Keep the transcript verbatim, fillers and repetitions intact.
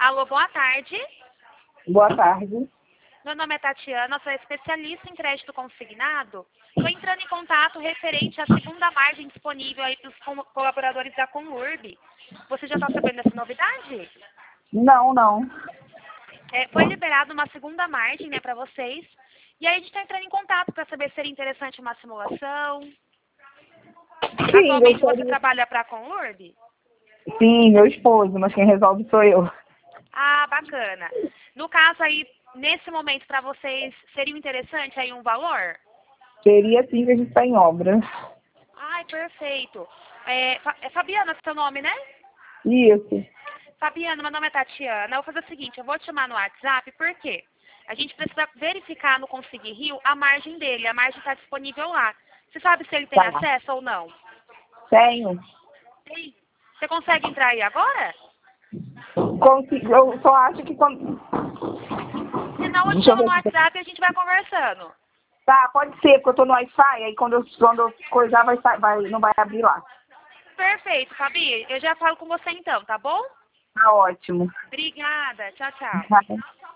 Alô, boa tarde. Boa tarde. Meu nome é Tatiana, sou especialista em crédito consignado. Estou entrando em contato referente à segunda margem disponível aí para os colaboradores da Conurb. Você já está sabendo dessa novidade? Não, não. É, foi liberada uma segunda margem, né, para vocês. E aí a gente está entrando em contato para saber se seria interessante uma simulação. Sim, Atualmente você gostaria. trabalha para a Conurb? Sim, meu esposo, mas quem resolve sou eu. Ah, bacana. No caso aí, nesse momento, para vocês, seria interessante aí um valor? Seria sim que a gente está em obra. Ai, perfeito. É, Fa- é Fabiana, seu nome, né? Isso. Fabiana, meu nome é Tatiana. Eu vou fazer o seguinte, eu vou te chamar no WhatsApp, por quê? A gente precisa verificar no Conseguir Rio a margem dele. A margem está disponível lá. Você sabe se ele tem Tá. acesso ou não? Tenho. Tem. Você consegue entrar aí agora? Consigo, eu só acho que quando. Se não, eu te Deixa eu chamo no ver. WhatsApp e a gente vai conversando. Tá, pode ser, porque eu tô no Wi-Fi, aí quando eu, quando eu coisar vai, sa- vai, não vai abrir lá. Perfeito, Fabi. Eu já falo com você então, tá bom? Tá ótimo. Obrigada. Tchau, tchau.